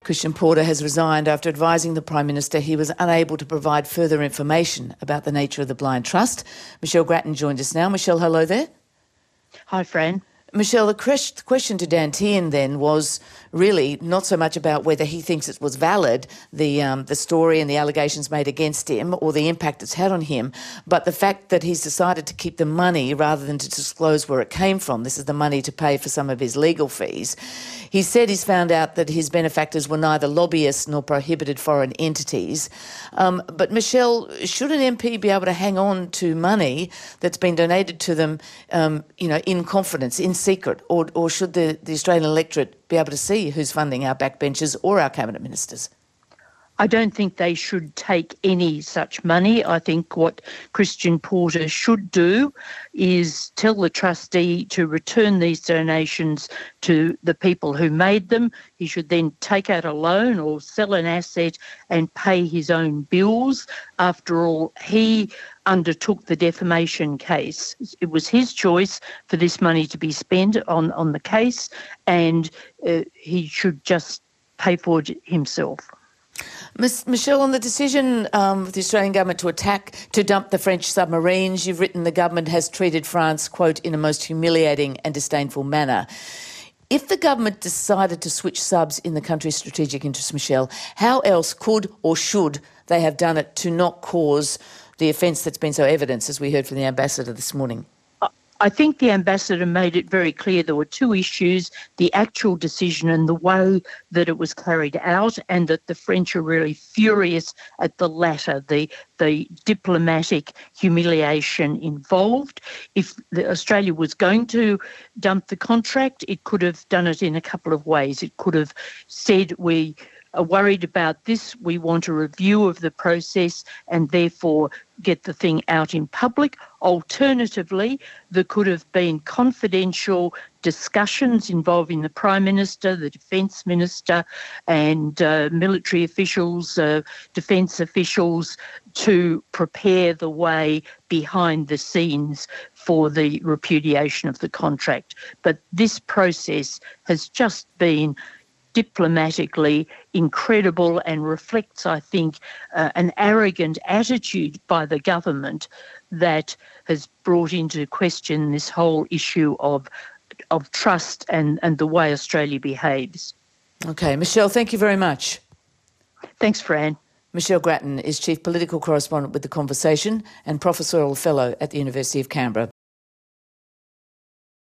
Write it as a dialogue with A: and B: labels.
A: Christian Porter has resigned after advising the Prime Minister he was unable to provide further information about the nature of the Blind Trust. Michelle Grattan joined us now. Michelle, hello there.
B: Hi, Fran.
A: Michelle, the question to Dan Tehan then was really not so much about whether he thinks it was valid, the story and the allegations made against him or the impact it's had on him, but the fact that he's decided to keep the money rather than to disclose where it came from. This is the money to pay for some of his legal fees. He said he's found out that his benefactors were neither lobbyists nor prohibited foreign entities. But Michelle, should an MP be able to hang on to money that's been donated to them, in confidence, in secret, or should the Australian electorate be able to see who's funding our backbenchers or our cabinet ministers?
B: I don't think they should take any such money. I think what Christian Porter should do is tell the trustee to return these donations to the people who made them. He should then take out a loan or sell an asset and pay his own bills. After all, he undertook the defamation case. It was his choice for this money to be spent on the case, and he should just pay for it himself.
A: Michelle, on the decision of the Australian government to dump the French submarines, you've written the government has treated France, quote, in a most humiliating and disdainful manner. If the government decided to switch subs in the country's strategic interests, Michelle, how else could or should they have done it to not cause the offence that's been so evident, as we heard from the ambassador this morning?
B: I think the ambassador made it very clear there were two issues, the actual decision and the way that it was carried out, and that the French are really furious at the latter, the diplomatic humiliation involved. If Australia was going to dump the contract, it could have done it in a couple of ways. It could have said, we are worried about this, we want a review of the process and therefore get the thing out in public. Alternatively, there could have been confidential discussions involving the Prime Minister, the Defence Minister and military officials, defence officials, to prepare the way behind the scenes for the repudiation of the contract. But this process has just been diplomatically incredible and reflects, I think, an arrogant attitude by the government that has brought into question this whole issue of trust and the way Australia behaves.
A: Okay, Michelle, thank you very much.
B: Thanks, Fran.
A: Michelle Grattan is Chief Political Correspondent with The Conversation and Professorial Fellow at the University of Canberra.